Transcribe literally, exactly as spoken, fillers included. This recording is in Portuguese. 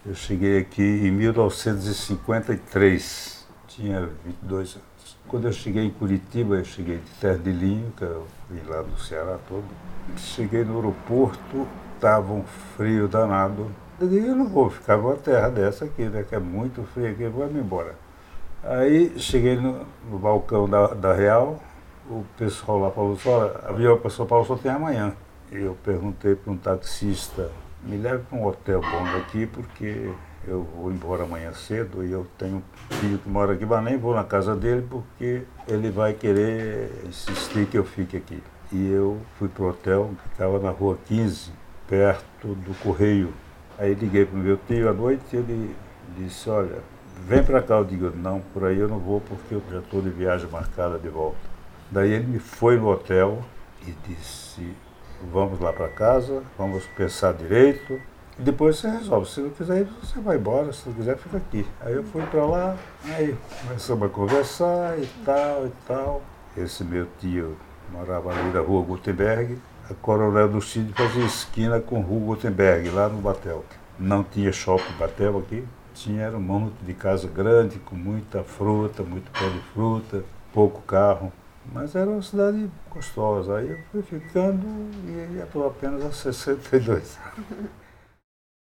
Eu cheguei aqui em mil novecentos e cinquenta e três, tinha vinte e dois anos. Quando eu cheguei em Curitiba, eu cheguei de Terra de Linho, que eu vim lá do Ceará todo. Cheguei no aeroporto, estava um frio danado. Eu disse, eu não vou ficar numa terra dessa aqui, né, que é muito frio aqui, vou-me embora. Aí cheguei no, no balcão da, da Real, o pessoal lá falou assim, olha, avião para São Paulo só tem amanhã. Eu perguntei para um taxista, me leve para um hotel bom daqui, porque eu vou embora amanhã cedo e eu tenho um filho que mora aqui, mas nem vou na casa dele porque ele vai querer insistir que eu fique aqui. E eu fui para o hotel, que ficava na rua quinze, perto do Correio. Aí liguei para o meu tio à noite e ele disse, olha, vem para cá. Eu digo, não, por aí eu não vou porque eu já estou de viagem marcada de volta. Daí ele me foi no hotel e disse, vamos lá para casa, vamos pensar direito e depois você resolve. Se não quiser ir, você vai embora, se não quiser, fica aqui. Aí eu fui para lá, aí começamos a conversar e tal e tal. Esse meu tio morava ali na rua Gutenberg. A Coronel do Cid fazia esquina com Rua Gutenberg, lá no Batel. Não tinha shopping Batel aqui, tinha era um monte de casa grande, com muita fruta, muito pé de fruta, pouco carro. Mas era uma cidade gostosa. Aí eu fui ficando e estou apenas a sessenta e dois anos.